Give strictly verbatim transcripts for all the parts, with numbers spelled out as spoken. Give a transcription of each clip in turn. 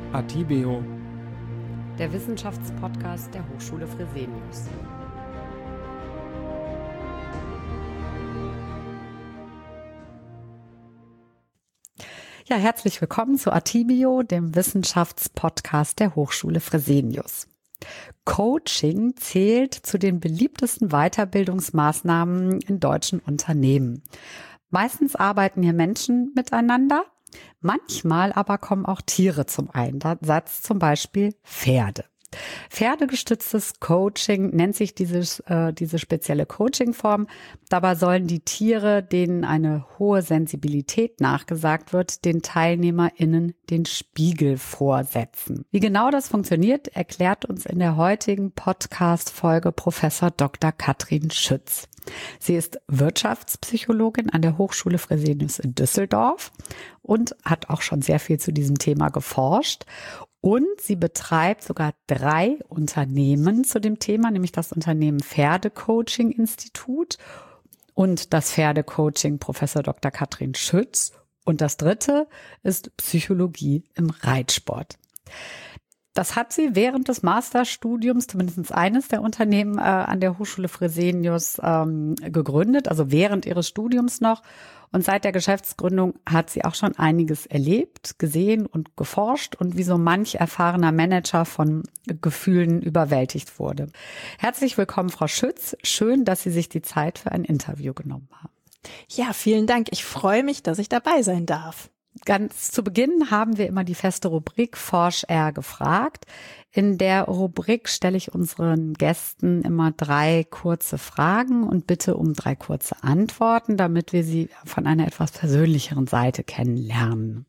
Atibeo, der Wissenschaftspodcast der Hochschule Fresenius. Ja, herzlich willkommen zu Atibeo, dem Wissenschaftspodcast der Hochschule Fresenius. Coaching zählt zu den beliebtesten Weiterbildungsmaßnahmen in deutschen Unternehmen. Meistens arbeiten hier Menschen miteinander, manchmal aber kommen auch Tiere zum Einsatz, zum Beispiel Pferde. Pferdegestütztes Coaching nennt sich dieses, äh, diese spezielle Coachingform. Dabei sollen die Tiere, denen eine hohe Sensibilität nachgesagt wird, den TeilnehmerInnen den Spiegel vorsetzen. Wie genau das funktioniert, erklärt uns in der heutigen Podcast-Folge Professor Doktor Katrin Schütz. Sie ist Wirtschaftspsychologin an der Hochschule Fresenius in Düsseldorf und hat auch schon sehr viel zu diesem Thema geforscht. Und sie betreibt sogar drei Unternehmen zu dem Thema, nämlich das Unternehmen Pferdecoaching-Institut und das Pferdecoaching Professor Doktor Katrin Schütz. Und das dritte ist Psychologie im Reitsport. Das hat sie während des Masterstudiums, zumindest eines der Unternehmen äh, an der Hochschule Fresenius ähm, gegründet, also während ihres Studiums noch. Und seit der Geschäftsgründung hat sie auch schon einiges erlebt, gesehen und geforscht und wie so manch erfahrener Manager von Gefühlen überwältigt wurde. Herzlich willkommen, Frau Schütz. Schön, dass Sie sich die Zeit für ein Interview genommen haben. Ja, vielen Dank. Ich freue mich, dass ich dabei sein darf. Ganz zu Beginn haben wir immer die feste Rubrik Forsch R gefragt. In der Rubrik stelle ich unseren Gästen immer drei kurze Fragen und bitte um drei kurze Antworten, damit wir sie von einer etwas persönlicheren Seite kennenlernen.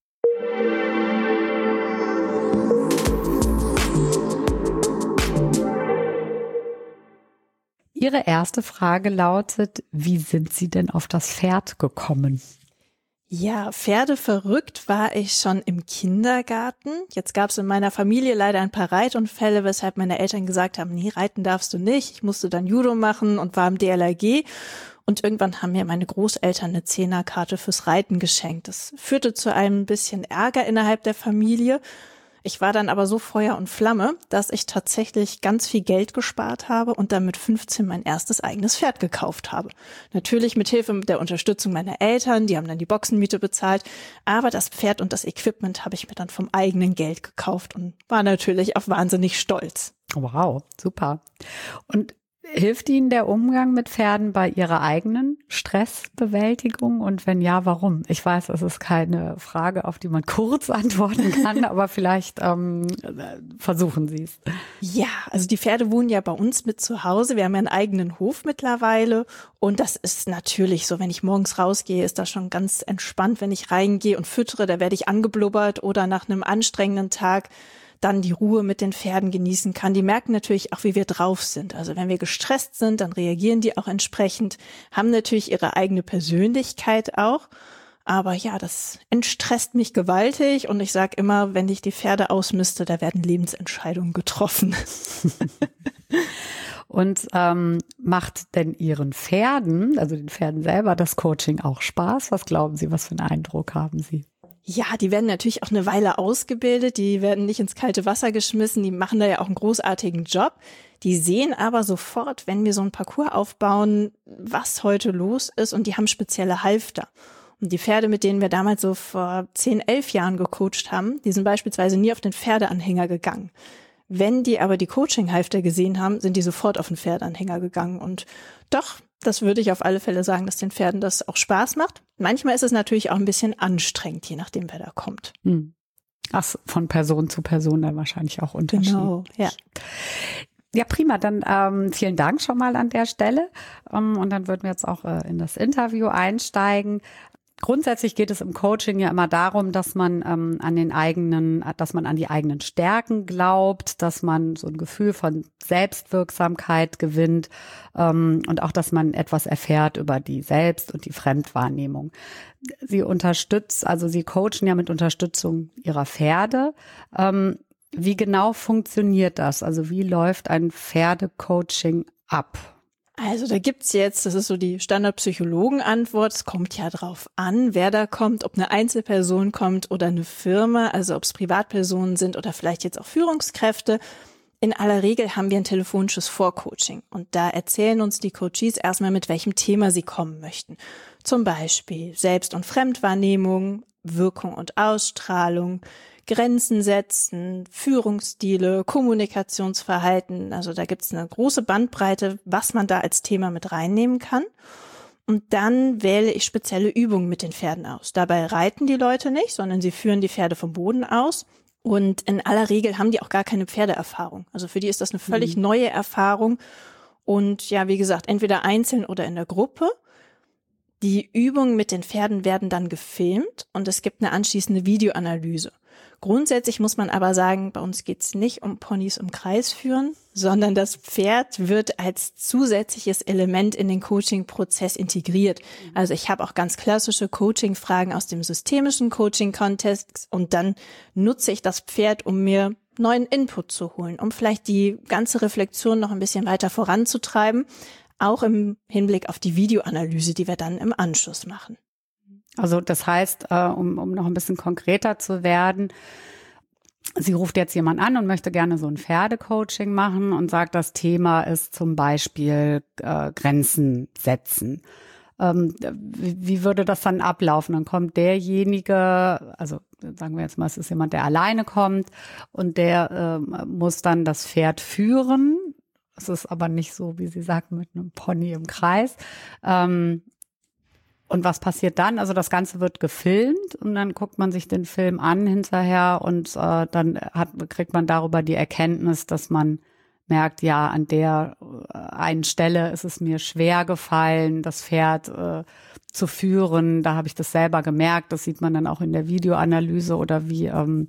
Ihre erste Frage lautet: Wie sind Sie denn auf das Pferd gekommen? Ja, Pferde verrückt war ich schon im Kindergarten. Jetzt gab es in meiner Familie leider ein paar Reitunfälle, weshalb meine Eltern gesagt haben, nee, reiten darfst du nicht. Ich musste dann Judo machen und war im D L R G. Und irgendwann haben mir meine Großeltern eine Zehnerkarte fürs Reiten geschenkt. Das führte zu einem bisschen Ärger innerhalb der Familie. Ich war dann aber so Feuer und Flamme, dass ich tatsächlich ganz viel Geld gespart habe und dann mit fünfzehn mein erstes eigenes Pferd gekauft habe. Natürlich mit Hilfe der Unterstützung meiner Eltern, die haben dann die Boxenmiete bezahlt, aber das Pferd und das Equipment habe ich mir dann vom eigenen Geld gekauft und war natürlich auch wahnsinnig stolz. Wow, super. Und hilft Ihnen der Umgang mit Pferden bei Ihrer eigenen Stressbewältigung? Und wenn ja, warum? Ich weiß, es ist keine Frage, auf die man kurz antworten kann, aber vielleicht ähm, versuchen Sie es. Ja, also die Pferde wohnen ja bei uns mit zu Hause. Wir haben ja einen eigenen Hof mittlerweile. Und das ist natürlich so, wenn ich morgens rausgehe, ist das schon ganz entspannt, wenn ich reingehe und füttere, da werde ich angeblubbert oder nach einem anstrengenden Tag dann die Ruhe mit den Pferden genießen kann. Die merken natürlich auch, wie wir drauf sind. Also wenn wir gestresst sind, dann reagieren die auch entsprechend, haben natürlich ihre eigene Persönlichkeit auch. Aber ja, das entstresst mich gewaltig und ich sage immer, wenn ich die Pferde ausmiste, da werden Lebensentscheidungen getroffen. Und ähm, macht denn Ihren Pferden, also den Pferden selber, das Coaching auch Spaß? Was glauben Sie, was für einen Eindruck haben Sie? Ja, die werden natürlich auch eine Weile ausgebildet, die werden nicht ins kalte Wasser geschmissen, die machen da ja auch einen großartigen Job. Die sehen aber sofort, wenn wir so einen Parcours aufbauen, was heute los ist und die haben spezielle Halfter. Und die Pferde, mit denen wir damals so vor zehn, elf Jahren gecoacht haben, die sind beispielsweise nie auf den Pferdeanhänger gegangen. Wenn die aber die Coaching-Halfter gesehen haben, sind die sofort auf den Pferdeanhänger gegangen und doch, das würde ich auf alle Fälle sagen, dass den Pferden das auch Spaß macht. Manchmal ist es natürlich auch ein bisschen anstrengend, je nachdem, wer da kommt. Hm. Ach, von Person zu Person dann wahrscheinlich auch unterschiedlich. Genau, ja. Ja, prima. Dann ähm, vielen Dank schon mal an der Stelle. Um, und dann würden wir jetzt auch äh, in das Interview einsteigen. Grundsätzlich geht es im Coaching ja immer darum, dass man ähm, an den eigenen, dass man an die eigenen Stärken glaubt, dass man so ein Gefühl von Selbstwirksamkeit gewinnt ähm, und auch, dass man etwas erfährt über die Selbst- und die Fremdwahrnehmung. Sie unterstützt, also Sie coachen ja mit Unterstützung Ihrer Pferde. Ähm, wie genau funktioniert das? Also wie läuft ein Pferdecoaching ab? Also da gibt's jetzt, das ist so die Standardpsychologenantwort, es kommt ja drauf an, wer da kommt, ob eine Einzelperson kommt oder eine Firma, also ob es Privatpersonen sind oder vielleicht jetzt auch Führungskräfte. In aller Regel haben wir ein telefonisches Vorcoaching und da erzählen uns die Coaches erstmal, mit welchem Thema sie kommen möchten. Zum Beispiel Selbst- und Fremdwahrnehmung, Wirkung und Ausstrahlung, Grenzen setzen, Führungsstile, Kommunikationsverhalten. Also da gibt es eine große Bandbreite, was man da als Thema mit reinnehmen kann. Und dann wähle ich spezielle Übungen mit den Pferden aus. Dabei reiten die Leute nicht, sondern sie führen die Pferde vom Boden aus. Und in aller Regel haben die auch gar keine Pferdeerfahrung. Also für die ist das eine völlig mhm. neue Erfahrung. Und ja, wie gesagt, entweder einzeln oder in der Gruppe. Die Übungen mit den Pferden werden dann gefilmt und es gibt eine anschließende Videoanalyse. Grundsätzlich muss man aber sagen, bei uns geht's nicht um Ponys im Kreis führen, sondern das Pferd wird als zusätzliches Element in den Coaching-Prozess integriert. Also ich habe auch ganz klassische Coaching-Fragen aus dem systemischen Coaching-Kontext und dann nutze ich das Pferd, um mir neuen Input zu holen, um vielleicht die ganze Reflexion noch ein bisschen weiter voranzutreiben, auch im Hinblick auf die Videoanalyse, die wir dann im Anschluss machen. Also das heißt, äh, um, um noch ein bisschen konkreter zu werden, sie ruft jetzt jemand an und möchte gerne so ein Pferdecoaching machen und sagt, das Thema ist zum Beispiel äh, Grenzen setzen. Ähm, wie, wie würde das dann ablaufen? Dann kommt derjenige, also sagen wir jetzt mal, es ist jemand, der alleine kommt und der äh, muss dann das Pferd führen. Es ist aber nicht so, wie Sie sagen, mit einem Pony im Kreis. Ähm, Und was passiert dann? Also das Ganze wird gefilmt und dann guckt man sich den Film an hinterher und äh, dann hat, kriegt man darüber die Erkenntnis, dass man merkt, ja, an der äh, einen Stelle ist es mir schwer gefallen, das Pferd äh, zu führen. Da habe ich das selber gemerkt. Das sieht man dann auch in der Videoanalyse oder wie, ähm,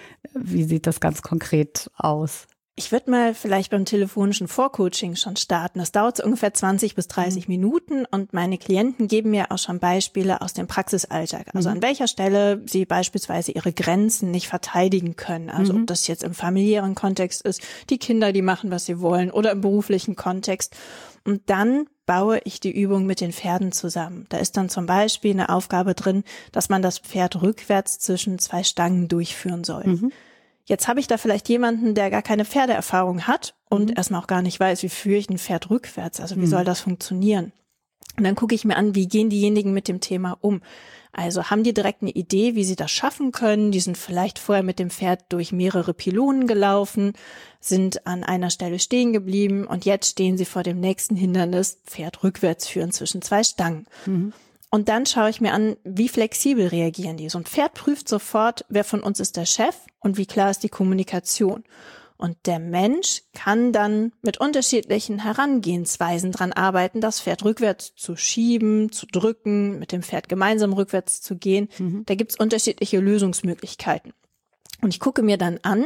wie sieht das ganz konkret aus? Ich würde mal vielleicht beim telefonischen Vorcoaching schon starten. Das dauert so ungefähr zwanzig bis dreißig mhm. Minuten und meine Klienten geben mir auch schon Beispiele aus dem Praxisalltag. Also mhm. an welcher Stelle sie beispielsweise ihre Grenzen nicht verteidigen können. Also mhm. ob das jetzt im familiären Kontext ist, die Kinder, die machen, was sie wollen, oder im beruflichen Kontext. Und dann baue ich die Übung mit den Pferden zusammen. Da ist dann zum Beispiel eine Aufgabe drin, dass man das Pferd rückwärts zwischen zwei Stangen durchführen soll. Mhm. Jetzt habe ich da vielleicht jemanden, der gar keine Pferdeerfahrung hat und mhm. erstmal auch gar nicht weiß, wie führe ich ein Pferd rückwärts, also wie mhm. soll das funktionieren? Und dann gucke ich mir an, wie gehen diejenigen mit dem Thema um? Also haben die direkt eine Idee, wie sie das schaffen können? Die sind vielleicht vorher mit dem Pferd durch mehrere Pylonen gelaufen, sind an einer Stelle stehen geblieben und jetzt stehen sie vor dem nächsten Hindernis, Pferd rückwärts führen zwischen zwei Stangen. Mhm. Und dann schaue ich mir an, wie flexibel reagieren die. So ein Pferd prüft sofort, wer von uns ist der Chef und wie klar ist die Kommunikation. Und der Mensch kann dann mit unterschiedlichen Herangehensweisen dran arbeiten, das Pferd rückwärts zu schieben, zu drücken, mit dem Pferd gemeinsam rückwärts zu gehen. Mhm. Da gibt's unterschiedliche Lösungsmöglichkeiten. Und ich gucke mir dann an,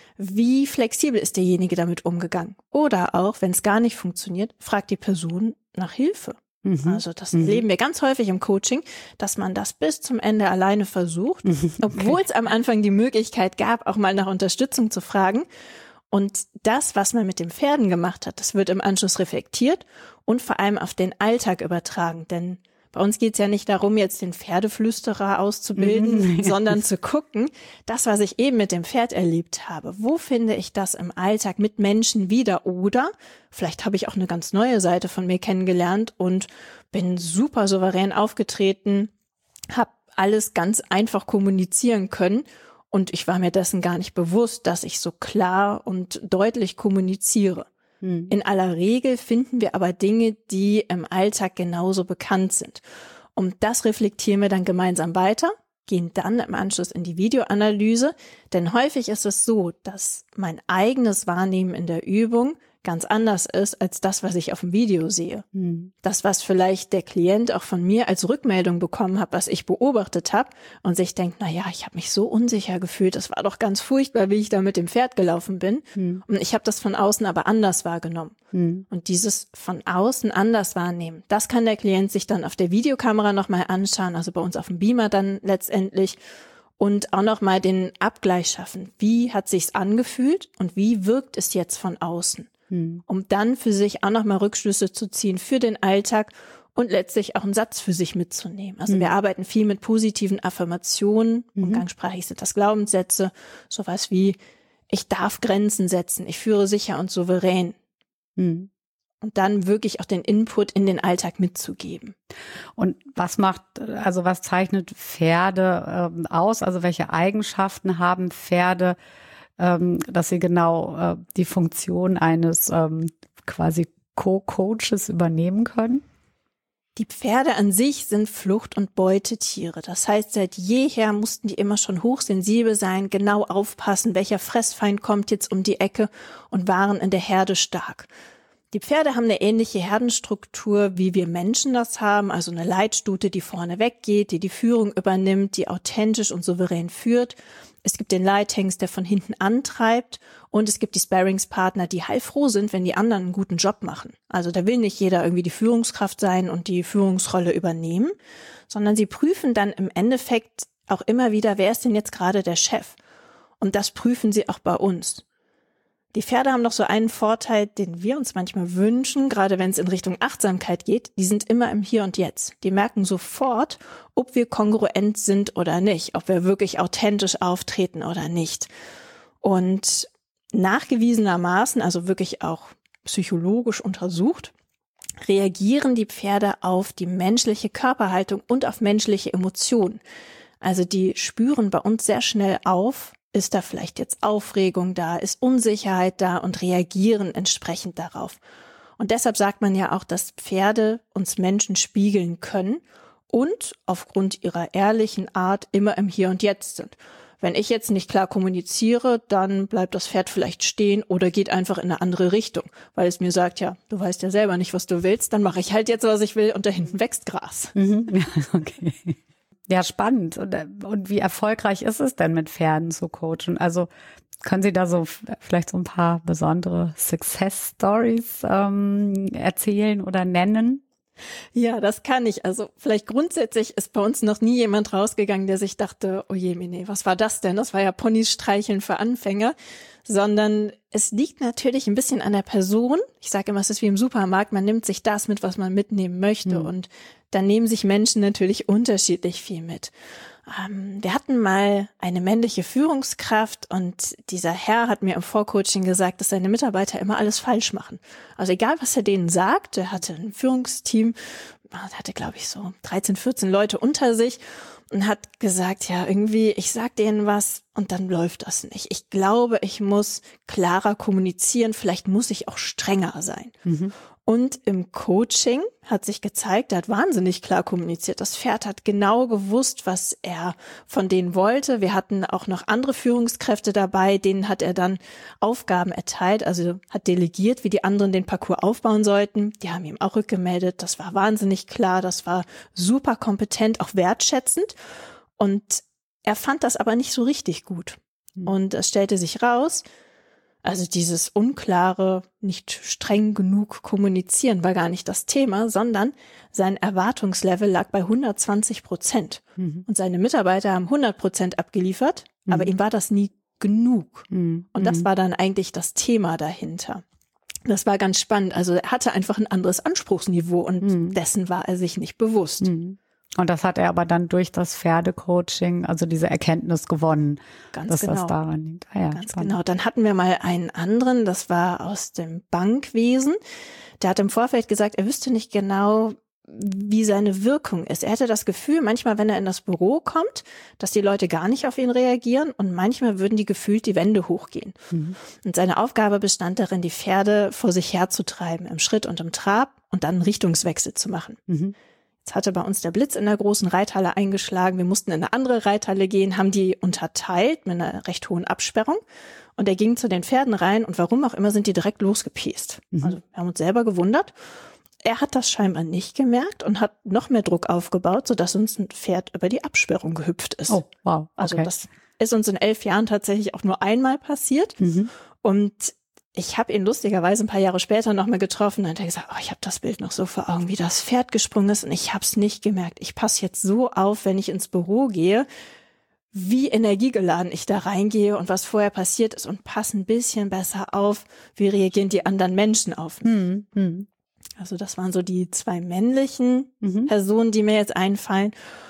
wie flexibel ist derjenige damit umgegangen. Oder auch, wenn es gar nicht funktioniert, fragt die Person nach Hilfe. Also das mhm. erleben wir ganz häufig im Coaching, dass man das bis zum Ende alleine versucht, okay. obwohl es am Anfang die Möglichkeit gab, auch mal nach Unterstützung zu fragen. Und das, was man mit den Pferden gemacht hat, das wird im Anschluss reflektiert und vor allem auf den Alltag übertragen. Denn bei uns geht es ja nicht darum, jetzt den Pferdeflüsterer auszubilden, mhm. sondern zu gucken, das, was ich eben mit dem Pferd erlebt habe, wo finde ich das im Alltag mit Menschen wieder? Oder vielleicht habe ich auch eine ganz neue Seite von mir kennengelernt und bin super souverän aufgetreten, habe alles ganz einfach kommunizieren können und ich war mir dessen gar nicht bewusst, dass ich so klar und deutlich kommuniziere. In aller Regel finden wir aber Dinge, die im Alltag genauso bekannt sind. Und das reflektieren wir dann gemeinsam weiter, gehen dann im Anschluss in die Videoanalyse, denn häufig ist es so, dass mein eigenes Wahrnehmen in der Übung ganz anders ist als das, was ich auf dem Video sehe. Mhm. Das, was vielleicht der Klient auch von mir als Rückmeldung bekommen hat, was ich beobachtet habe und sich denkt, na ja, ich habe mich so unsicher gefühlt, das war doch ganz furchtbar, wie ich da mit dem Pferd gelaufen bin. Mhm. Und ich habe das von außen aber anders wahrgenommen. Mhm. Und dieses von außen anders wahrnehmen, das kann der Klient sich dann auf der Videokamera nochmal anschauen, also bei uns auf dem Beamer dann letztendlich, und auch nochmal den Abgleich schaffen. Wie hat sich's angefühlt und wie wirkt es jetzt von außen? hm. um dann für sich auch nochmal Rückschlüsse zu ziehen für den Alltag und letztlich auch einen Satz für sich mitzunehmen. Also hm. wir arbeiten viel mit positiven Affirmationen, mhm. umgangssprachlich sind das Glaubenssätze, sowas wie ich darf Grenzen setzen, ich führe sicher und souverän. Hm. Und dann wirklich auch den Input in den Alltag mitzugeben. Und was macht, also was zeichnet Pferde ähm, aus? Also welche Eigenschaften haben Pferde, ähm, dass sie genau äh, die Funktion eines ähm, quasi Co-Coaches übernehmen können? Die Pferde an sich sind Flucht- und Beutetiere. Das heißt, seit jeher mussten die immer schon hochsensibel sein, genau aufpassen, welcher Fressfeind kommt jetzt um die Ecke und waren in der Herde stark. Die Pferde haben eine ähnliche Herdenstruktur, wie wir Menschen das haben, also eine Leitstute, die vorne weggeht, die die Führung übernimmt, die authentisch und souverän führt. Es gibt den Leithengst, der von hinten antreibt und es gibt die Sparringspartner, die heilfroh sind, wenn die anderen einen guten Job machen. Also da will nicht jeder irgendwie die Führungskraft sein und die Führungsrolle übernehmen, sondern sie prüfen dann im Endeffekt auch immer wieder, wer ist denn jetzt gerade der Chef? Und das prüfen sie auch bei uns. Die Pferde haben noch so einen Vorteil, den wir uns manchmal wünschen, gerade wenn es in Richtung Achtsamkeit geht. Die sind immer im Hier und Jetzt. Die merken sofort, ob wir kongruent sind oder nicht, ob wir wirklich authentisch auftreten oder nicht. Und nachgewiesenermaßen, also wirklich auch psychologisch untersucht, reagieren die Pferde auf die menschliche Körperhaltung und auf menschliche Emotionen. Also die spüren bei uns sehr schnell auf, ist da vielleicht jetzt Aufregung da, ist Unsicherheit da und reagieren entsprechend darauf. Und deshalb sagt man ja auch, dass Pferde uns Menschen spiegeln können und aufgrund ihrer ehrlichen Art immer im Hier und Jetzt sind. Wenn ich jetzt nicht klar kommuniziere, dann bleibt das Pferd vielleicht stehen oder geht einfach in eine andere Richtung, weil es mir sagt, ja, du weißt ja selber nicht, was du willst, dann mache ich halt jetzt, was ich will und da hinten wächst Gras. Mhm. Ja, okay. Ja, spannend. Und, und wie erfolgreich ist es denn, mit Pferden zu coachen? Also können Sie da so vielleicht so ein paar besondere Success Stories ähm, erzählen oder nennen? Ja, das kann ich. Also vielleicht grundsätzlich ist bei uns noch nie jemand rausgegangen, der sich dachte, oh je, nee, was war das denn? Das war ja Ponys streicheln für Anfänger. Sondern es liegt natürlich ein bisschen an der Person. Ich sage immer, es ist wie im Supermarkt, man nimmt sich das mit, was man mitnehmen möchte. Mhm. Und dann nehmen sich Menschen natürlich unterschiedlich viel mit. Ähm, wir hatten mal eine männliche Führungskraft und dieser Herr hat mir im Vorcoaching gesagt, dass seine Mitarbeiter immer alles falsch machen. Also egal, was er denen sagt, er hatte ein Führungsteam, er hatte, glaube ich, so dreizehn, vierzehn Leute unter sich und hat gesagt, ja, irgendwie, ich sag denen was und dann läuft das nicht. Ich glaube, ich muss klarer kommunizieren, vielleicht muss ich auch strenger sein. Mhm. Und im Coaching hat sich gezeigt, er hat wahnsinnig klar kommuniziert. Das Pferd hat genau gewusst, was er von denen wollte. Wir hatten auch noch andere Führungskräfte dabei, denen hat er dann Aufgaben erteilt, also hat delegiert, wie die anderen den Parcours aufbauen sollten. Die haben ihm auch rückgemeldet. Das war wahnsinnig klar, das war super kompetent, auch wertschätzend. Und er fand das aber nicht so richtig gut. Mhm. Und es stellte sich raus, also dieses unklare, nicht streng genug kommunizieren war gar nicht das Thema, sondern sein Erwartungslevel lag bei hundertzwanzig Prozent. Mhm. Und seine Mitarbeiter haben hundert Prozent abgeliefert, mhm. aber ihm war das nie genug. Mhm. Und das war dann eigentlich das Thema dahinter. Das war ganz spannend. Also er hatte einfach ein anderes Anspruchsniveau und mhm. dessen war er sich nicht bewusst. Mhm. Und das hat er aber dann durch das Pferdecoaching, also diese Erkenntnis gewonnen, Ganz dass genau. das daran liegt. Ah ja, Ganz spannend. genau. Dann hatten wir mal einen anderen, das war aus dem Bankwesen. Der hat im Vorfeld gesagt, er wüsste nicht genau, wie seine Wirkung ist. Er hätte das Gefühl, manchmal, wenn er in das Büro kommt, dass die Leute gar nicht auf ihn reagieren und manchmal würden die gefühlt die Wände hochgehen. Mhm. Und seine Aufgabe bestand darin, die Pferde vor sich herzutreiben, im Schritt und im Trab und dann einen Richtungswechsel zu machen. Mhm. Jetzt hatte bei uns der Blitz in der großen Reithalle eingeschlagen. Wir mussten in eine andere Reithalle gehen, haben die unterteilt mit einer recht hohen Absperrung. Und er ging zu den Pferden rein und warum auch immer sind die direkt losgepiest. Mhm. Also wir haben uns selber gewundert. Er hat das scheinbar nicht gemerkt und hat noch mehr Druck aufgebaut, sodass uns ein Pferd über die Absperrung gehüpft ist. Oh, wow. Okay. Also das ist uns in elf Jahren tatsächlich auch nur einmal passiert. Mhm. Und ich habe ihn lustigerweise ein paar Jahre später noch mal getroffen und hat er gesagt, oh, ich habe das Bild noch so vor Augen, wie das Pferd gesprungen ist und ich habe es nicht gemerkt. Ich passe jetzt so auf, wenn ich ins Büro gehe, wie energiegeladen ich da reingehe und was vorher passiert ist und passe ein bisschen besser auf, wie reagieren die anderen Menschen auf mich. Mhm. Mhm. Also das waren so die zwei männlichen Mhm. Personen, die mir jetzt einfallen.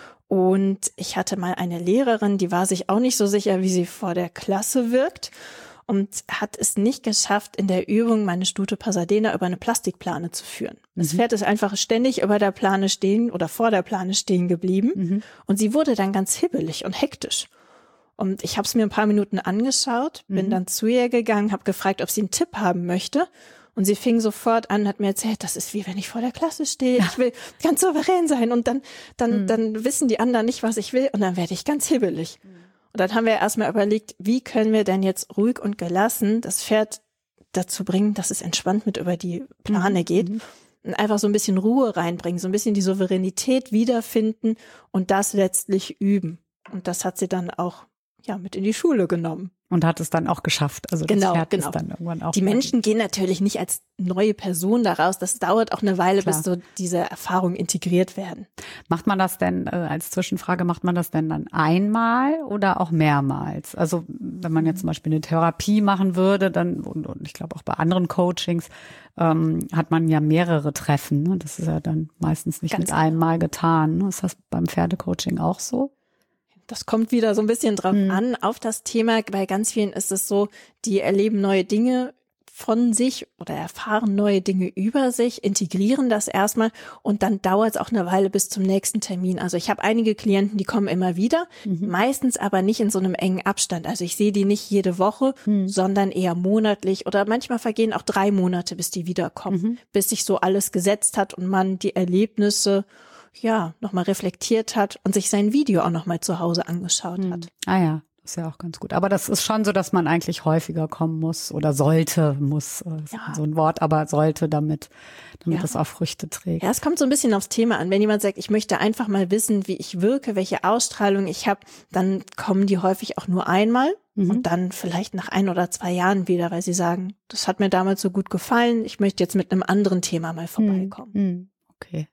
Und ich hatte mal eine Lehrerin, die war sich auch nicht so sicher, wie sie vor der Klasse wirkt und hat es nicht geschafft, in der Übung meine Stute Pasadena über eine Plastikplane zu führen. Mhm. Das Pferd ist einfach ständig über der Plane stehen oder vor der Plane stehen geblieben. Mhm. Und sie wurde dann ganz hibbelig und hektisch. Und ich habe es mir ein paar Minuten angeschaut, bin mhm. dann zu ihr gegangen, habe gefragt, ob sie einen Tipp haben möchte. Und sie fing sofort an, hat mir erzählt, das ist wie wenn ich vor der Klasse stehe. Ich will ganz souverän sein und dann, dann, mhm. dann wissen die anderen nicht, was ich will und dann werde ich ganz hibbelig. Mhm. Und dann haben wir erstmal überlegt, wie können wir denn jetzt ruhig und gelassen das Pferd dazu bringen, dass es entspannt mit über die Plane mhm. geht und einfach so ein bisschen Ruhe reinbringen, so ein bisschen die Souveränität wiederfinden und das letztlich üben. Und das hat sie dann auch ja mit in die Schule genommen. Und hat es dann auch geschafft. Also genau, das Pferd genau. ist dann irgendwann auch. Die Menschen gehen natürlich nicht als neue Person daraus. Das dauert auch eine Weile, Klar. bis so diese Erfahrungen integriert werden. Macht man das denn, äh, als Zwischenfrage, macht man das denn dann einmal oder auch mehrmals? Also wenn man jetzt zum Beispiel eine Therapie machen würde, dann, und, und ich glaube auch bei anderen Coachings, ähm, hat man ja mehrere Treffen. Ne? Das ist ja dann meistens nicht Ganz mit genau. einmal getan. Ne? Ist das beim Pferdecoaching auch so? Das kommt wieder so ein bisschen drauf mhm. an, auf das Thema. Bei ganz vielen ist es so, die erleben neue Dinge von sich oder erfahren neue Dinge über sich, integrieren das erstmal und dann dauert es auch eine Weile bis zum nächsten Termin. Also ich habe einige Klienten, die kommen immer wieder, mhm. meistens aber nicht in so einem engen Abstand. Also ich sehe die nicht jede Woche, mhm. sondern eher monatlich oder manchmal vergehen auch drei Monate, bis die wiederkommen, mhm. bis sich so alles gesetzt hat und man die Erlebnisse ja, nochmal reflektiert hat und sich sein Video auch nochmal zu Hause angeschaut hm. hat. Ah ja, das ist ja auch ganz gut. Aber das ist schon so, dass man eigentlich häufiger kommen muss oder sollte, muss, das ja. ist so ein Wort, aber sollte, damit, damit ja. es auch Früchte trägt. Ja, es kommt so ein bisschen aufs Thema an. Wenn jemand sagt, ich möchte einfach mal wissen, wie ich wirke, welche Ausstrahlung ich habe, dann kommen die häufig auch nur einmal mhm. und dann vielleicht nach ein oder zwei Jahren wieder, weil sie sagen, das hat mir damals so gut gefallen, ich möchte jetzt mit einem anderen Thema mal vorbeikommen. Mhm. Okay.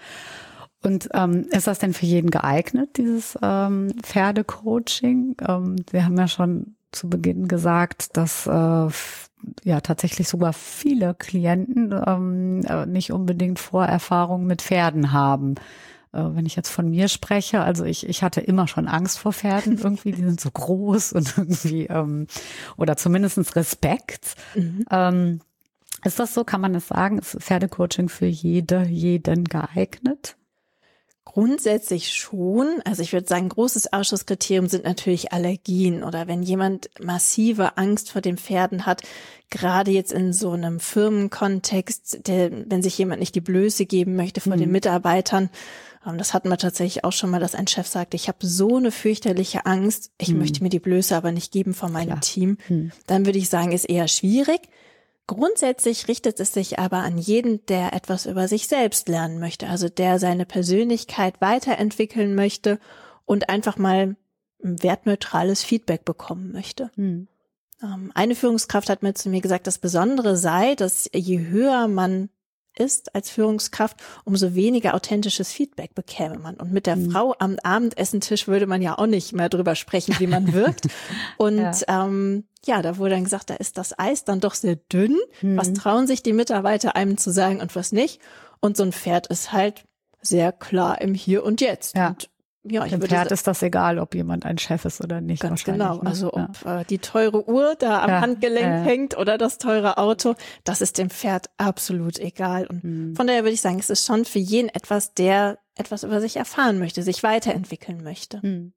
Und ähm, ist das denn für jeden geeignet, dieses ähm, Pferdecoaching? Ähm, wir haben ja schon zu Beginn gesagt, dass äh, f- ja tatsächlich sogar viele Klienten ähm, nicht unbedingt Vorerfahrung mit Pferden haben. Äh, wenn ich jetzt von mir spreche, also ich ich hatte immer schon Angst vor Pferden irgendwie, die sind so groß und irgendwie ähm, oder zumindest Respekt. Mhm. Ähm, ist das so? Kann man das sagen? Ist Pferdecoaching für jede, jeden geeignet? Grundsätzlich schon. Also ich würde sagen, großes Ausschlusskriterium sind natürlich Allergien oder wenn jemand massive Angst vor den Pferden hat, gerade jetzt in so einem Firmenkontext, der, wenn sich jemand nicht die Blöße geben möchte vor mhm. den Mitarbeitern. Das hatten wir tatsächlich auch schon mal, dass ein Chef sagte, ich habe so eine fürchterliche Angst, ich mhm. möchte mir die Blöße aber nicht geben von meinem Klar. Team. Mhm. Dann würde ich sagen, ist eher schwierig. Grundsätzlich richtet es sich aber an jeden, der etwas über sich selbst lernen möchte, also der seine Persönlichkeit weiterentwickeln möchte und einfach mal ein wertneutrales Feedback bekommen möchte. Hm. Ähm, eine Führungskraft hat mir zu mir gesagt, das Besondere sei, dass je höher man ist als Führungskraft, umso weniger authentisches Feedback bekäme man. Und mit der mhm. Frau am Abendessentisch würde man ja auch nicht mehr drüber sprechen, wie man wirkt. Und ja. Ähm, ja, da wurde dann gesagt, da ist das Eis dann doch sehr dünn. Mhm. Was trauen sich die Mitarbeiter einem zu sagen und was nicht? Und so ein Pferd ist halt sehr klar im Hier und Jetzt. Ja. Und ja, ich Dem würde Pferd ist das egal, ob jemand ein Chef ist oder nicht. Ganz genau. Ne? Also ob ja. äh, die teure Uhr da am ja. Handgelenk äh. hängt oder das teure Auto, das ist dem Pferd absolut egal. Und mhm. von daher würde ich sagen, es ist schon für jeden etwas, der etwas über sich erfahren möchte, sich weiterentwickeln möchte. Mhm.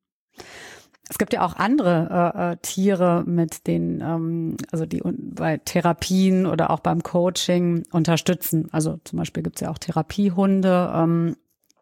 Es gibt ja auch andere äh, äh, Tiere, mit denen, ähm, also die un- bei Therapien oder auch beim Coaching unterstützen. Also zum Beispiel gibt es ja auch Therapiehunde. Ähm,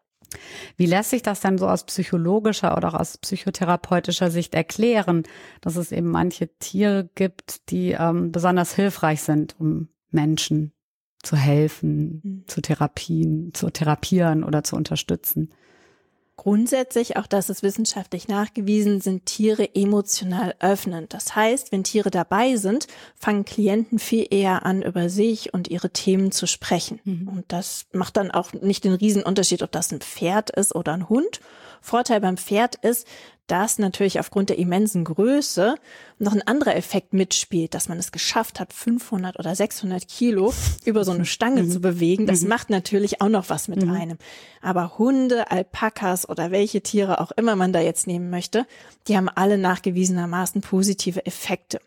Wie lässt sich das denn so aus psychologischer oder auch aus psychotherapeutischer Sicht erklären, dass es eben manche Tiere gibt, die ähm, besonders hilfreich sind, um Menschen zu helfen, mhm. zu Therapien, zu therapieren oder zu unterstützen? Grundsätzlich, auch das ist wissenschaftlich nachgewiesen, sind Tiere emotional öffnend. Das heißt, wenn Tiere dabei sind, fangen Klienten viel eher an, über sich und ihre Themen zu sprechen. Mhm. Und das macht dann auch nicht den Riesenunterschied, ob das ein Pferd ist oder ein Hund. Vorteil beim Pferd ist, dass natürlich aufgrund der immensen Größe noch ein anderer Effekt mitspielt, dass man es geschafft hat, fünfhundert oder sechshundert Kilo über so eine Stange mhm. zu bewegen. Das mhm. macht natürlich auch noch was mit mhm. einem. Aber Hunde, Alpakas oder welche Tiere auch immer man da jetzt nehmen möchte, die haben alle nachgewiesenermaßen positive Effekte.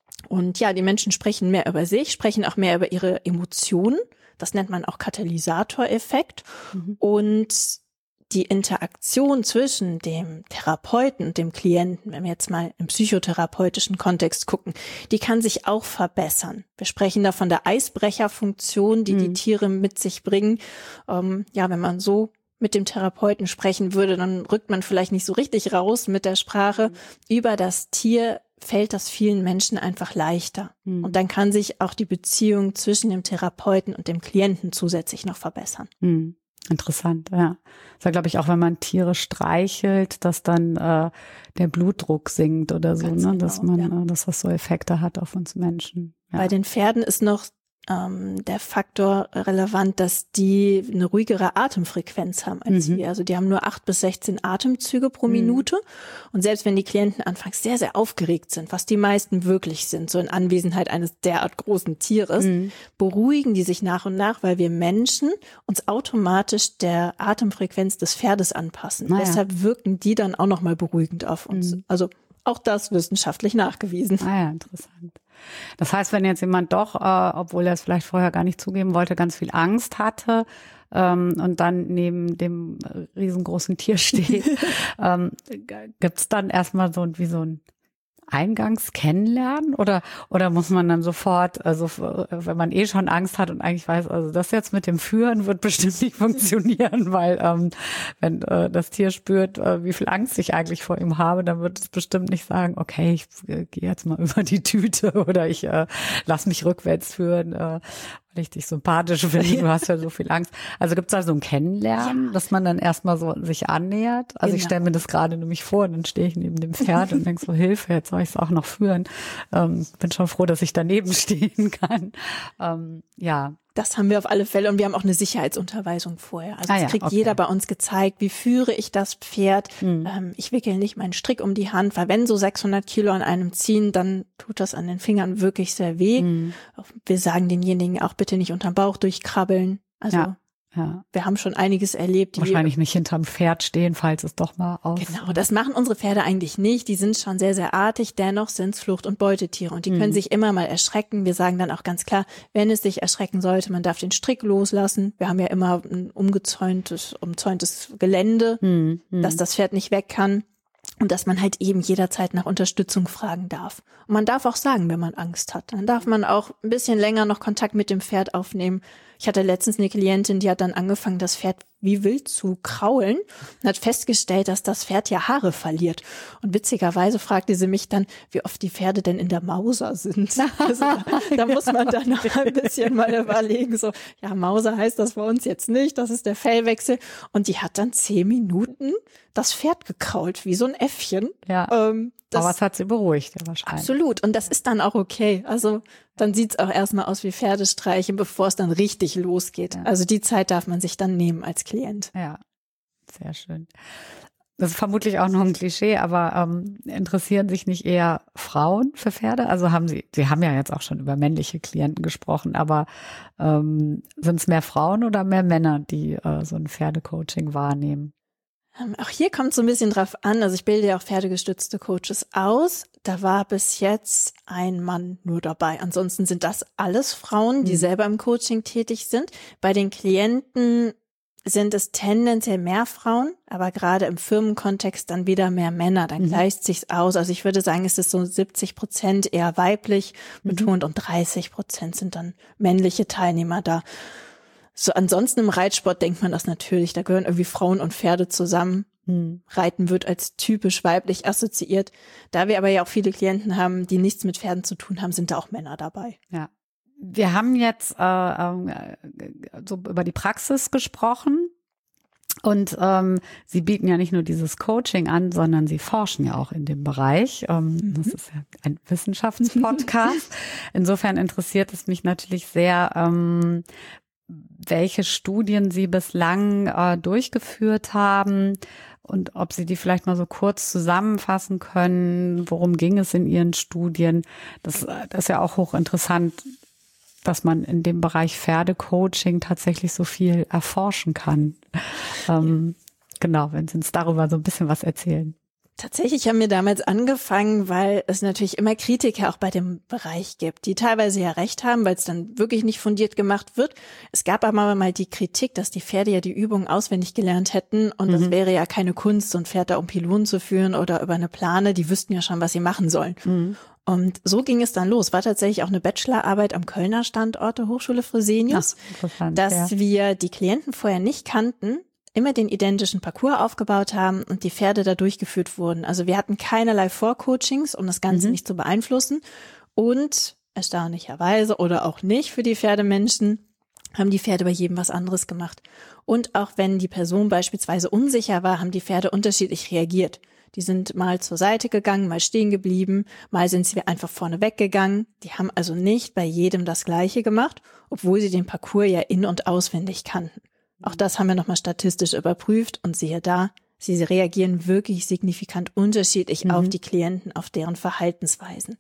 Und ja, die Menschen sprechen mehr über sich, sprechen auch mehr über ihre Emotionen. Das nennt man auch Katalysatoreffekt. Mhm. Und die Interaktion zwischen dem Therapeuten und dem Klienten, wenn wir jetzt mal im psychotherapeutischen Kontext gucken, die kann sich auch verbessern. Wir sprechen da von der Eisbrecherfunktion, die mhm. die Tiere mit sich bringen. Ähm, ja, wenn man so mit dem Therapeuten sprechen würde, dann rückt man vielleicht nicht so richtig raus mit der Sprache. Mhm. Über das Tier fällt das vielen Menschen einfach leichter. Mhm. Und dann kann sich auch die Beziehung zwischen dem Therapeuten und dem Klienten zusätzlich noch verbessern. Mhm. Interessant, ja. Das war, glaube ich, auch wenn man Tiere streichelt, dass dann äh, der Blutdruck sinkt oder so, Ganz ne? Genau, dass man, ja. äh, dass das so Effekte hat auf uns Menschen. Ja. Bei den Pferden ist noch ähm, der Faktor relevant, dass die eine ruhigere Atemfrequenz haben als mhm. wir. Also die haben nur acht bis sechzehn Atemzüge pro mhm. Minute. Und selbst wenn die Klienten anfangs sehr, sehr aufgeregt sind, was die meisten wirklich sind, so in Anwesenheit eines derart großen Tieres, mhm. beruhigen die sich nach und nach, weil wir Menschen uns automatisch der Atemfrequenz des Pferdes anpassen. Naja. Deshalb wirken die dann auch nochmal beruhigend auf uns. Mhm. Also auch das wissenschaftlich nachgewiesen. Ah ja, interessant. Das heißt, wenn jetzt jemand doch, äh, obwohl er es vielleicht vorher gar nicht zugeben wollte, ganz viel Angst hatte ähm, und dann neben dem riesengroßen Tier steht, ähm, gibt's dann erstmal so wie so ein Eingangs kennenlernen oder oder muss man dann sofort, also wenn man eh schon Angst hat und eigentlich weiß, also das jetzt mit dem Führen wird bestimmt nicht funktionieren, weil ähm, wenn äh, das Tier spürt, äh, wie viel Angst ich eigentlich vor ihm habe, dann wird es bestimmt nicht sagen, okay, ich äh, gehe jetzt mal über die Tüte oder ich äh, lass mich rückwärts führen, äh, weil ich dich sympathisch finde, du hast ja so viel Angst. Also gibt es da so ein Kennenlernen, ja. dass man dann erstmal so sich annähert? Also genau. Ich stelle mir das gerade nämlich vor, dann stehe ich neben dem Pferd und denke so, Hilfe, jetzt soll ich es auch noch führen. Ähm, bin schon froh, dass ich daneben stehen kann. Ähm, ja. Das haben wir auf alle Fälle und wir haben auch eine Sicherheitsunterweisung vorher. Also ah, es ja, kriegt okay. jeder bei uns gezeigt, wie führe ich das Pferd. Mhm. Ähm, ich wickel nicht meinen Strick um die Hand, weil wenn so sechshundert Kilo an einem ziehen, dann tut das an den Fingern wirklich sehr weh. Mhm. Wir sagen denjenigen auch bitte nicht unterm Bauch durchkrabbeln. Also ja. Ja. Wir haben schon einiges erlebt. Die Wahrscheinlich nicht hinterm Pferd stehen, falls es doch mal aus. Genau, das machen unsere Pferde eigentlich nicht. Die sind schon sehr, sehr artig. Dennoch sind es Flucht- und Beutetiere und die mhm. können sich immer mal erschrecken. Wir sagen dann auch ganz klar, wenn es sich erschrecken sollte, man darf den Strick loslassen. Wir haben ja immer ein umgezäuntes, umzäuntes Gelände, mhm. dass das Pferd nicht weg kann. Und dass man halt eben jederzeit nach Unterstützung fragen darf. Und man darf auch sagen, wenn man Angst hat. Dann darf man auch ein bisschen länger noch Kontakt mit dem Pferd aufnehmen. Ich hatte letztens eine Klientin, die hat dann angefangen, das Pferd wie wild zu kraulen und hat festgestellt, dass das Pferd ja Haare verliert. Und witzigerweise fragte sie mich dann, wie oft die Pferde denn in der Mauser sind. Also da, da muss man dann noch ein bisschen mal überlegen, so, ja, Mauser heißt das bei uns jetzt nicht, das ist der Fellwechsel. Und die hat dann zehn Minuten das Pferd gekrault, wie so ein Äffchen. Ja, ähm, das, aber es hat sie beruhigt, ja, wahrscheinlich. Absolut. Und das ist dann auch okay. Also dann sieht's auch erstmal aus wie Pferdestreichen, bevor es dann richtig losgeht. Ja. Also die Zeit darf man sich dann nehmen als Klient. Ja, sehr schön. Das ist vermutlich auch noch ein Klischee, aber ähm, interessieren sich nicht eher Frauen für Pferde? Also haben Sie, Sie haben ja jetzt auch schon über männliche Klienten gesprochen, aber ähm, sind es mehr Frauen oder mehr Männer, die äh, so ein Pferdecoaching wahrnehmen? Auch hier kommt es so ein bisschen drauf an. Also ich bilde ja auch pferdegestützte Coaches aus. Da war bis jetzt ein Mann nur dabei. Ansonsten sind das alles Frauen, die mhm. selber im Coaching tätig sind. Bei den Klienten sind es tendenziell mehr Frauen, aber gerade im Firmenkontext dann wieder mehr Männer. Dann mhm. gleicht sich's aus. Also ich würde sagen, es ist so siebzig Prozent eher weiblich betont mhm. und dreißig Prozent sind dann männliche Teilnehmer da. So, ansonsten im Reitsport denkt man das natürlich, da gehören irgendwie Frauen und Pferde zusammen. Hm. Reiten wird als typisch weiblich assoziiert. Da wir aber ja auch viele Klienten haben, die nichts mit Pferden zu tun haben, sind da auch Männer dabei. Ja. Wir haben jetzt äh, äh, so über die Praxis gesprochen und ähm, Sie bieten ja nicht nur dieses Coaching an, sondern Sie forschen ja auch in dem Bereich. Ähm, mhm. Das ist ja ein Wissenschaftspodcast. Insofern interessiert es mich natürlich sehr, ähm, welche Studien Sie bislang äh, durchgeführt haben und ob Sie die vielleicht mal so kurz zusammenfassen können. Worum ging es in Ihren Studien? Das, das ist ja auch hochinteressant, dass man in dem Bereich Pferdecoaching tatsächlich so viel erforschen kann. Ähm, genau, wenn Sie uns darüber so ein bisschen was erzählen. Tatsächlich haben wir damals angefangen, weil es natürlich immer Kritiker auch bei dem Bereich gibt, die teilweise ja recht haben, weil es dann wirklich nicht fundiert gemacht wird. Es gab aber mal die Kritik, dass die Pferde ja die Übungen auswendig gelernt hätten und mhm. das wäre ja keine Kunst, so ein Pferd da um Pylonen zu führen oder über eine Plane, die wüssten ja schon, was sie machen sollen. Mhm. Und so ging es dann los. War tatsächlich auch eine Bachelorarbeit am Kölner Standort der Hochschule Fresenius, Ach, dass ja. wir die Klienten vorher nicht kannten, immer den identischen Parcours aufgebaut haben und die Pferde da durchgeführt wurden. Also wir hatten keinerlei Vorcoachings, um das Ganze mhm. nicht zu beeinflussen. Und erstaunlicherweise oder auch nicht für die Pferdemenschen haben die Pferde bei jedem was anderes gemacht. Und auch wenn die Person beispielsweise unsicher war, haben die Pferde unterschiedlich reagiert. Die sind mal zur Seite gegangen, mal stehen geblieben, mal sind sie einfach vorne weggegangen. Die haben also nicht bei jedem das Gleiche gemacht, obwohl sie den Parcours ja in- und auswendig kannten. Auch das haben wir nochmal statistisch überprüft und siehe da, sie reagieren wirklich signifikant unterschiedlich mhm. auf die Klienten, auf deren Verhaltensweisen.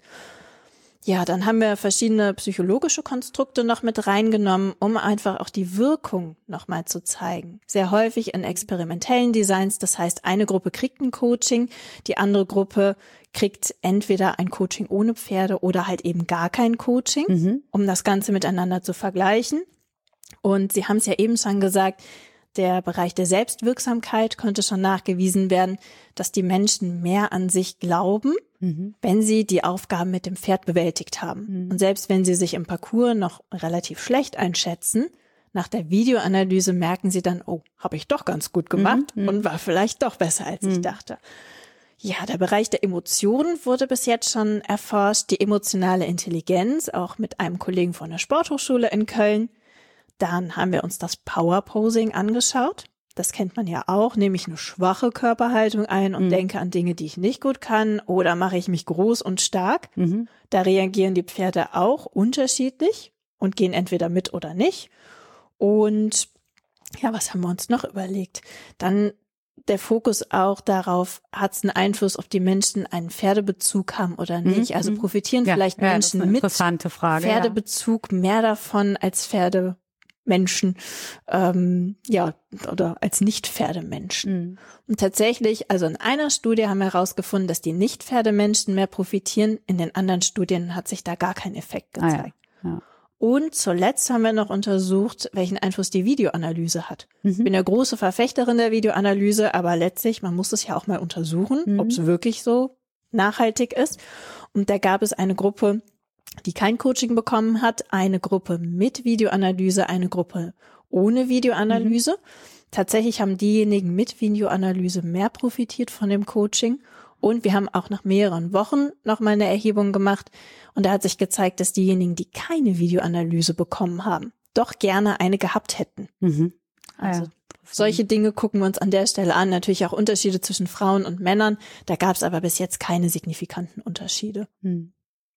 Ja, dann haben wir verschiedene psychologische Konstrukte noch mit reingenommen, um einfach auch die Wirkung nochmal zu zeigen. Sehr häufig in experimentellen Designs, das heißt, eine Gruppe kriegt ein Coaching, die andere Gruppe kriegt entweder ein Coaching ohne Pferde oder halt eben gar kein Coaching, mhm. um das Ganze miteinander zu vergleichen. Und Sie haben es ja eben schon gesagt, der Bereich der Selbstwirksamkeit konnte schon nachgewiesen werden, dass die Menschen mehr an sich glauben, mhm. wenn sie die Aufgaben mit dem Pferd bewältigt haben. Mhm. Und selbst wenn sie sich im Parcours noch relativ schlecht einschätzen, nach der Videoanalyse merken sie dann, oh, habe ich doch ganz gut gemacht mhm. und war vielleicht doch besser, als mhm. ich dachte. Ja, der Bereich der Emotionen wurde bis jetzt schon erforscht, die emotionale Intelligenz, auch mit einem Kollegen von der Sporthochschule in Köln. Dann haben wir uns das Power Posing angeschaut. Das kennt man ja auch, nehme ich eine schwache Körperhaltung ein und mhm. denke an Dinge, die ich nicht gut kann, oder mache ich mich groß und stark. Mhm. Da reagieren die Pferde auch unterschiedlich und gehen entweder mit oder nicht. Und ja, was haben wir uns noch überlegt? Dann der Fokus auch darauf, hat es einen Einfluss, ob die Menschen einen Pferdebezug haben oder nicht. Mhm. Also profitieren ja, vielleicht ja, Menschen mit Frage, Pferdebezug ja. mehr davon als Pferde Menschen, ähm, ja, oder als Nicht-Pferdemenschen. Mhm. Und tatsächlich, also in einer Studie haben wir herausgefunden, dass die Nicht-Pferdemenschen mehr profitieren. In den anderen Studien hat sich da gar kein Effekt gezeigt. Ah, ja. Ja. Und zuletzt haben wir noch untersucht, welchen Einfluss die Videoanalyse hat. Mhm. Ich bin ja große Verfechterin der Videoanalyse, aber letztlich, man muss es ja auch mal untersuchen, mhm. ob es wirklich so nachhaltig ist. Und da gab es eine Gruppe, die kein Coaching bekommen hat, eine Gruppe mit Videoanalyse, eine Gruppe ohne Videoanalyse. Mhm. Tatsächlich haben diejenigen mit Videoanalyse mehr profitiert von dem Coaching. Und wir haben auch nach mehreren Wochen nochmal eine Erhebung gemacht. Und da hat sich gezeigt, dass diejenigen, die keine Videoanalyse bekommen haben, doch gerne eine gehabt hätten. Mhm. Also ja. Solche Dinge gucken wir uns an der Stelle an. Natürlich auch Unterschiede zwischen Frauen und Männern. Da gab es aber bis jetzt keine signifikanten Unterschiede. Mhm.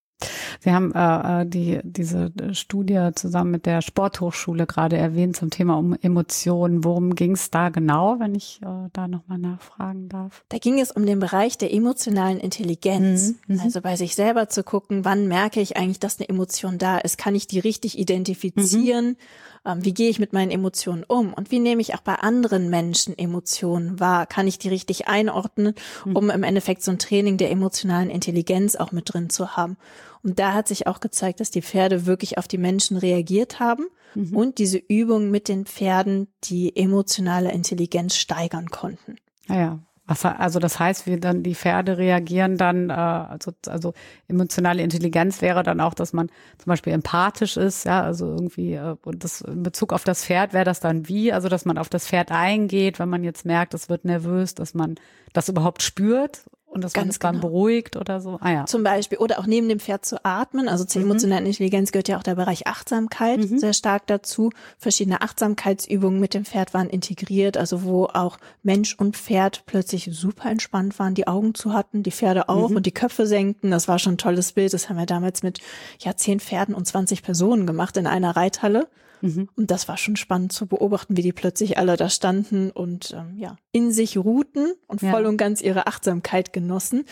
Sie haben äh, die diese Studie zusammen mit der Sporthochschule gerade erwähnt zum Thema um Emotionen. Worum ging es da genau, wenn ich äh, da nochmal nachfragen darf? Da ging es um den Bereich der emotionalen Intelligenz. Mhm. Also bei sich selber zu gucken, wann merke ich eigentlich, dass eine Emotion da ist? Kann ich die richtig identifizieren? Mhm. Ähm, wie gehe ich mit meinen Emotionen um? Und wie nehme ich auch bei anderen Menschen Emotionen wahr? Kann ich die richtig einordnen, um im Endeffekt so ein Training der emotionalen Intelligenz auch mit drin zu haben? Und da hat sich auch gezeigt, dass die Pferde wirklich auf die Menschen reagiert haben mhm. und diese Übungen mit den Pferden die emotionale Intelligenz steigern konnten. Ja, ja. Also das heißt, wie dann die Pferde reagieren dann, äh, also, also emotionale Intelligenz wäre dann auch, dass man zum Beispiel empathisch ist, ja, also irgendwie, äh, und das in Bezug auf das Pferd wäre das dann wie, also dass man auf das Pferd eingeht, wenn man jetzt merkt, es wird nervös, dass man das überhaupt spürt. Und das Ganz man genau. dann beruhigt oder so. Ah, ja. Zum Beispiel. Oder auch neben dem Pferd zu atmen. Also zur mhm. emotionalen Intelligenz gehört ja auch der Bereich Achtsamkeit mhm. sehr stark dazu. Verschiedene Achtsamkeitsübungen mit dem Pferd waren integriert. Also wo auch Mensch und Pferd plötzlich super entspannt waren, die Augen zu hatten, die Pferde auch mhm. und die Köpfe senkten. Das war schon ein tolles Bild. Das haben wir damals mit ja zehn Pferden und zwanzig Personen gemacht in einer Reithalle. Mhm. Und das war schon spannend zu beobachten, wie die plötzlich alle da standen und ähm, ja in sich ruhten und voll ja. und ganz ihre Achtsamkeit genossen.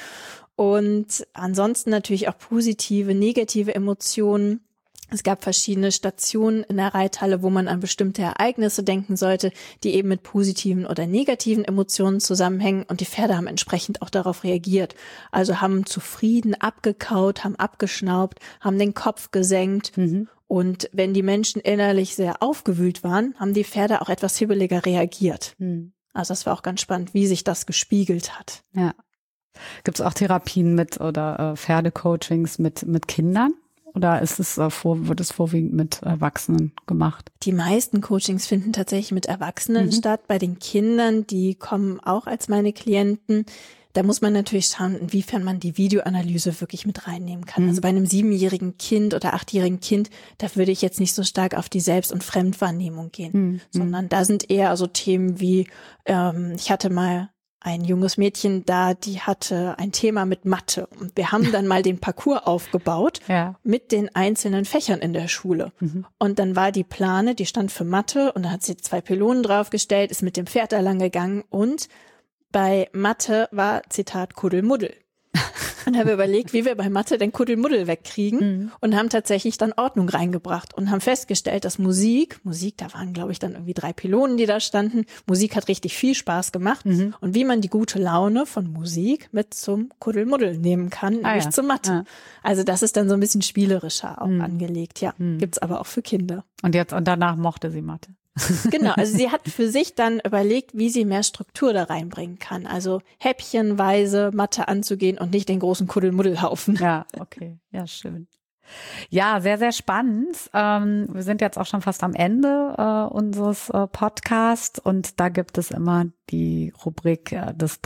Und ansonsten natürlich auch positive, negative Emotionen. Es gab verschiedene Stationen in der Reithalle, wo man an bestimmte Ereignisse denken sollte, die eben mit positiven oder negativen Emotionen zusammenhängen. Und die Pferde haben entsprechend auch darauf reagiert. Also haben zufrieden abgekaut, haben abgeschnaubt, haben den Kopf gesenkt. Mhm. Und wenn die Menschen innerlich sehr aufgewühlt waren, haben die Pferde auch etwas hibbeliger reagiert. Mhm. Also das war auch ganz spannend, wie sich das gespiegelt hat. Ja. Gibt es auch Therapien mit oder äh, Pferdecoachings mit, mit Kindern? Oder ist es äh, vor, wird es vorwiegend mit Erwachsenen gemacht? Die meisten Coachings finden tatsächlich mit Erwachsenen mhm. statt. Bei den Kindern, die kommen auch als meine Klienten. Da muss man natürlich schauen, inwiefern man die Videoanalyse wirklich mit reinnehmen kann. Mhm. Also bei einem siebenjährigen Kind oder achtjährigen Kind, da würde ich jetzt nicht so stark auf die Selbst- und Fremdwahrnehmung gehen, mhm. sondern da sind eher so Themen wie, ähm, ich hatte mal ein junges Mädchen da, die hatte ein Thema mit Mathe. Und wir haben dann mal den Parcours aufgebaut ja. mit den einzelnen Fächern in der Schule. Mhm. Und dann war die Plane, die stand für Mathe und da hat sie zwei Pylonen draufgestellt, ist mit dem Pferd da lang gegangen und bei Mathe war, Zitat, Kuddelmuddel. Und haben überlegt, wie wir bei Mathe den Kuddelmuddel wegkriegen mhm. und haben tatsächlich dann Ordnung reingebracht und haben festgestellt, dass Musik, Musik, da waren glaube ich dann irgendwie drei Pylonen, die da standen, Musik hat richtig viel Spaß gemacht mhm. und wie man die gute Laune von Musik mit zum Kuddelmuddel nehmen kann, ah, nämlich ja. zur Mathe. Ja. Also das ist dann so ein bisschen spielerischer auch mhm. angelegt, ja, mhm. gibt's aber auch für Kinder. Und jetzt und danach mochte sie Mathe. Genau, also sie hat für sich dann überlegt, wie sie mehr Struktur da reinbringen kann. Also häppchenweise Mathe anzugehen und nicht den großen Kuddelmuddelhaufen. Ja, okay, ja, schön. Ja, sehr, sehr spannend. Ähm, wir sind jetzt auch schon fast am Ende äh, unseres äh, Podcasts und da gibt es immer die Rubrik äh, des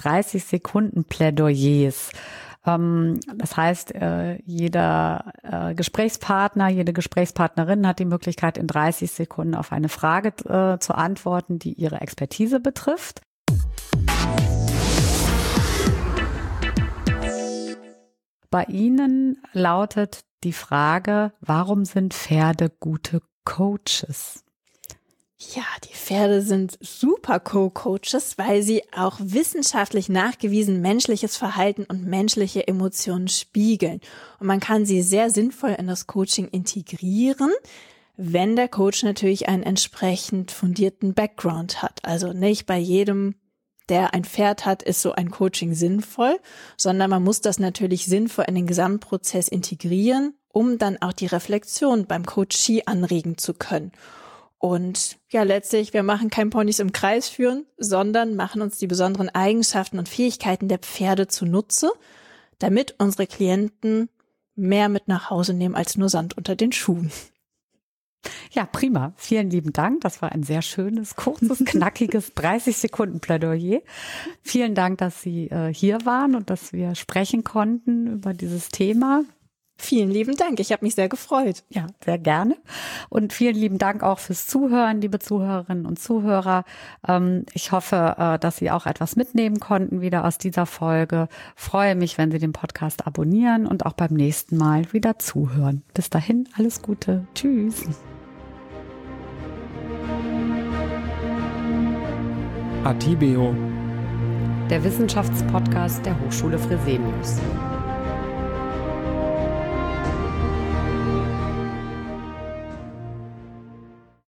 dreißig-Sekunden-Plädoyers. Das heißt, jeder Gesprächspartner, jede Gesprächspartnerin hat die Möglichkeit, in dreißig Sekunden auf eine Frage zu antworten, die ihre Expertise betrifft. Bei Ihnen lautet die Frage, warum sind Pferde gute Coaches? Ja, die Pferde sind super Co-Coaches, weil sie auch wissenschaftlich nachgewiesen menschliches Verhalten und menschliche Emotionen spiegeln. Und man kann sie sehr sinnvoll in das Coaching integrieren, wenn der Coach natürlich einen entsprechend fundierten Background hat. Also nicht bei jedem, der ein Pferd hat, ist so ein Coaching sinnvoll, sondern man muss das natürlich sinnvoll in den Gesamtprozess integrieren, um dann auch die Reflexion beim Coachee anregen zu können. Und ja, letztlich, wir machen kein Ponys im Kreis führen, sondern machen uns die besonderen Eigenschaften und Fähigkeiten der Pferde zunutze, damit unsere Klienten mehr mit nach Hause nehmen als nur Sand unter den Schuhen. Ja, prima. Vielen lieben Dank. Das war ein sehr schönes, kurzes, knackiges dreißig Sekunden Plädoyer. Vielen Dank, dass Sie äh, hier waren und dass wir sprechen konnten über dieses Thema. Vielen lieben Dank. Ich habe mich sehr gefreut. Ja, sehr gerne. Und vielen lieben Dank auch fürs Zuhören, liebe Zuhörerinnen und Zuhörer. Ich hoffe, dass Sie auch etwas mitnehmen konnten wieder aus dieser Folge. Freue mich, wenn Sie den Podcast abonnieren und auch beim nächsten Mal wieder zuhören. Bis dahin, alles Gute. Tschüss. Atibeo, der Wissenschaftspodcast der Hochschule Fresenius.